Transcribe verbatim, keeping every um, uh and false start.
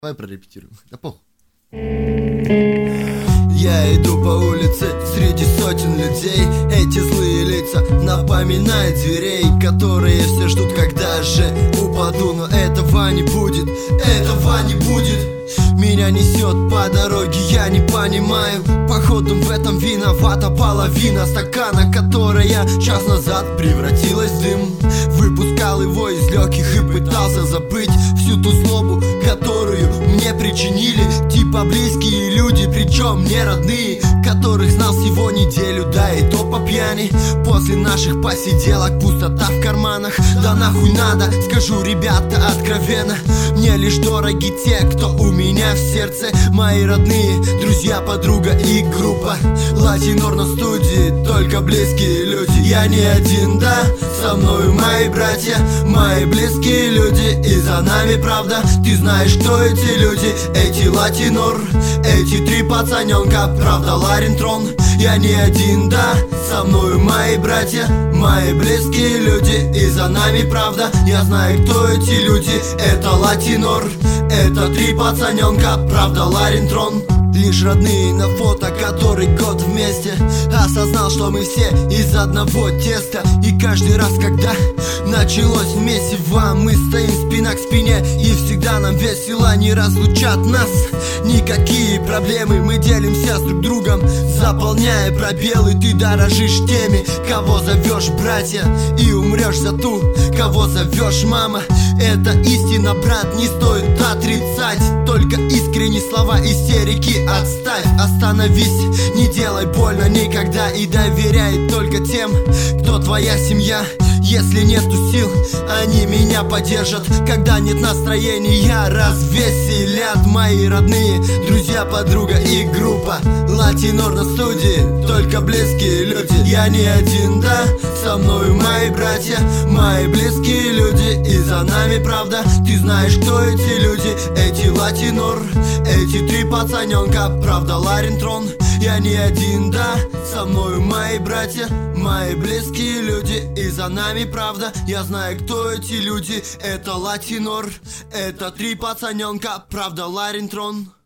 Давай прорепетируем. Да похуй. Я иду по улице среди сотен людей. Эти злые лица напоминают зверей, которые все ждут, когда же упаду. Но этого не будет, этого не будет. Меня несет по дороге, я не понимаю. Походу в этом виновата половина стакана, которая час назад превратилась в дым. Выпускал его из легких и пытался забыть всю ту злобу, которую мне причинили. Типа близкие люди, причем не родные, которых знал всего неделю, да и то по пьяни. После наших посиделок пустота в карманах. Да нахуй надо, скажу, ребята, откровенно. Мне лишь дороги те, кто у меня в сердце. Мои родные, друзья, подруга и группа. Латинор на студии, только близкие люди. Я не один, да, со мною мои братья, мои близкие люди. И за нами правда, ты знаешь, кто эти люди. Эти Латинор, эти три пацаненка, правда Ларинтрон. Я не один, да, со мною мои братья, мои близкие люди. И за нами правда, я знаю, кто эти люди. Это Латинор, это три пацаненка, правда Ларинтрон. Лишь родные на фото, который год вместе. Осознал, что мы все из одного теста. И каждый раз, когда началось месиво, мы стоим спина к спине, и всегда нам весело. Не разлучат нас никакие проблемы. Мы делимся с друг другом, заполняя пробелы. Ты дорожишь теми, кого зовешь братья, и умрешь за ту, кого зовешь мама. Это истина, брат, не стоит отрицать. Только искренние слова, истерики отставь. Остановись, не делай больно никогда. И доверяй только тем, кто твоя семья. Если нету сил, они меня поддержат. Когда нет настроения, развеселят. Мои родные, друзья, подруга и группа. Латинор на студии, только близкие люди. Я не один, да, со мною мои братья, мои близкие люди. И за нами правда, ты знаешь, кто эти люди. Эти Латинор, эти три пацаненка, правда Ларинтрон. Я не один, да, со мною мои братья, мои близкие люди. И за нами правда, я знаю, кто эти люди. Это Латинор, это три пацаненка, правда Ларинтрон.